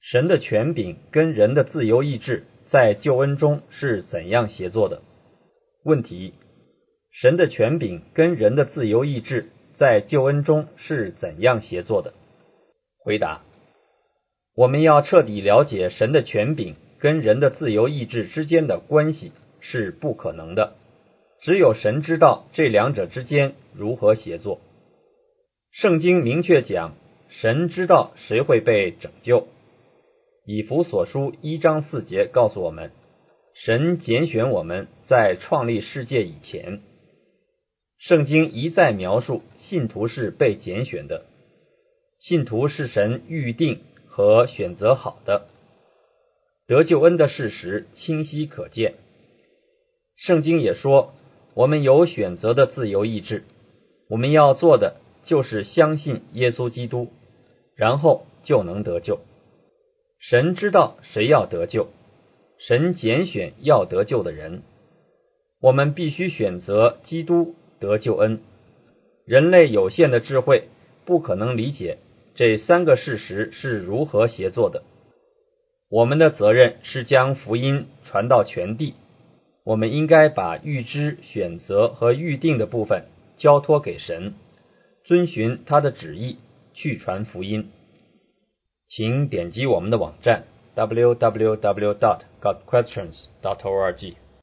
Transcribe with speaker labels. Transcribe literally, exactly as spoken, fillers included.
Speaker 1: 神的权柄跟人的自由意志在救恩中是怎样协作的？问题：神的权柄跟人的自由意志在救恩中是怎样协作的？回答：我们要彻底了解神的权柄跟人的自由意志之间的关系是不可能的，只有神知道这两者之间如何协作。圣经明确讲，神知道谁会被拯救。以弗所书一章四节告诉我们，神拣选我们在创立世界以前。圣经一再描述信徒是被拣选的，信徒是神预定和选择好的，得救恩的事实清晰可见。圣经也说，我们有选择的自由意志，我们要做的就是相信耶稣基督，然后就能得救。神知道谁要得救，神拣选要得救的人，我们必须选择基督得救恩。人类有限的智慧不可能理解这三个事实是如何协作的。我们的责任是将福音传到全地，我们应该把预知、选择和预定的部分交托给神，遵循他的旨意去传福音。请点击我们的网站 double-u double-u double-u dot got questions dot org